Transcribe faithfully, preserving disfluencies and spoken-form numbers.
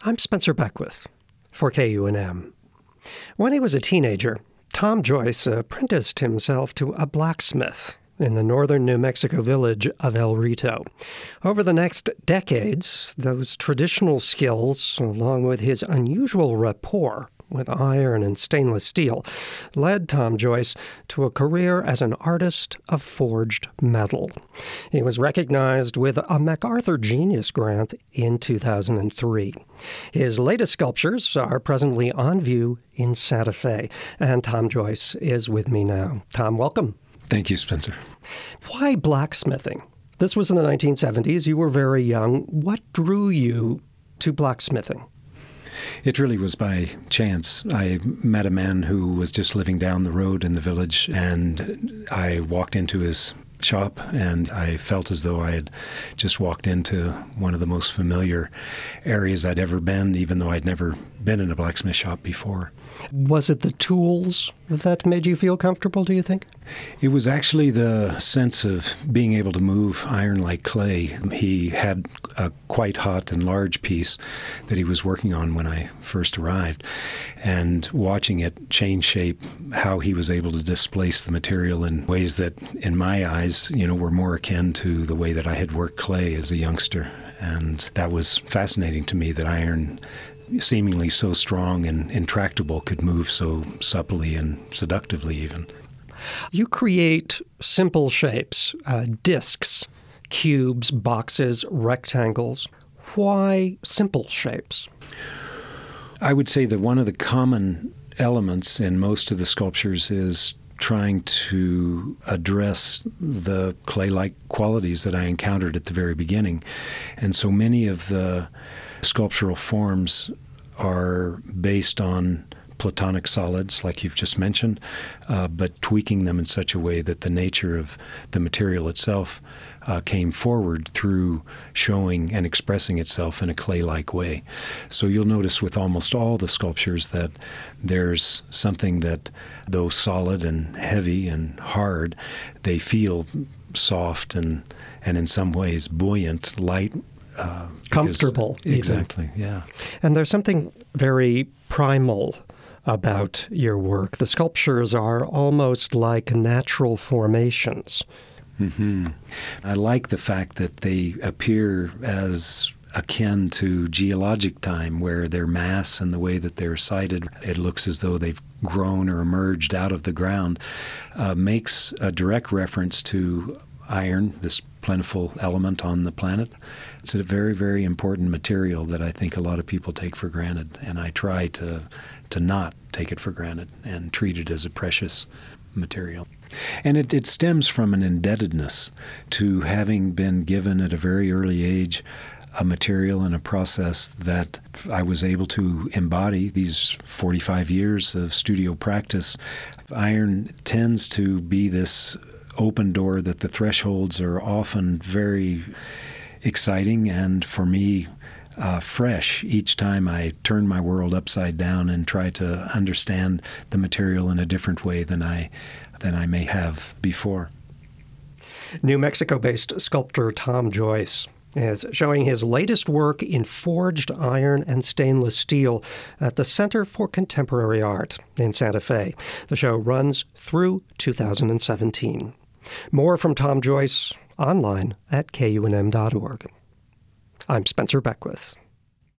I'm Spencer Beckwith for K U N M. When he was a teenager, Tom Joyce apprenticed himself to a blacksmith in the northern New Mexico village of El Rito. Over the next decades, those traditional skills, along with his unusual rapport with iron and stainless steel, led Tom Joyce to a career as an artist of forged metal. He was recognized with a MacArthur Genius Grant in two thousand three. His latest sculptures are presently on view in Santa Fe, and Tom Joyce is with me now. Tom, welcome. Thank you, Spencer. Why blacksmithing? This was in the nineteen seventies. You were very young. What drew you to blacksmithing? It really was by chance. I met a man who was just living down the road in the village, and I walked into his shop, and I felt as though I had just walked into one of the most familiar areas I'd ever been, even though I'd never been in a blacksmith shop before. Was it the tools that made you feel comfortable, do you think? It was actually the sense of being able to move iron like clay. He had a quite hot and large piece that he was working on when I first arrived, and watching it change shape, how he was able to displace the material in ways that, in my eyes, you know, were more akin to the way that I had worked clay as a youngster. And that was fascinating to me, that iron, seemingly so strong and intractable, could move so supplely and seductively even. You create simple shapes, uh, discs, cubes, boxes, rectangles. Why simple shapes? I would say that one of the common elements in most of the sculptures is trying to address the clay-like qualities that I encountered at the very beginning. And so many of the sculptural forms are based on platonic solids, like you've just mentioned, uh, but tweaking them in such a way that the nature of the material itself uh, came forward through showing and expressing itself in a clay-like way. So you'll notice with almost all the sculptures that there's something that, though solid and heavy and hard, they feel soft and, and in some ways buoyant, light, Uh, comfortable. Because, exactly, yeah. And there's something very primal about your work. The sculptures are almost like natural formations. Mm-hmm. I like the fact that they appear as akin to geologic time, where their mass and the way that they're sited, it looks as though they've grown or emerged out of the ground, uh, makes a direct reference to iron, this plentiful element on the planet. It's a very, very important material that I think a lot of people take for granted, and I try to to not take it for granted and treat it as a precious material. And it, it stems from an indebtedness to having been given at a very early age a material and a process that I was able to embody these forty-five years of studio practice. Iron tends to be this open door, that the thresholds are often very exciting and, for me, uh, fresh each time I turn my world upside down and try to understand the material in a different way than I than I may have before. New Mexico-based sculptor Tom Joyce is showing his latest work in forged iron and stainless steel at the Center for Contemporary Art in Santa Fe. The show runs through two thousand seventeen. More from Tom Joyce online at K U N M dot org. I'm Spencer Beckwith.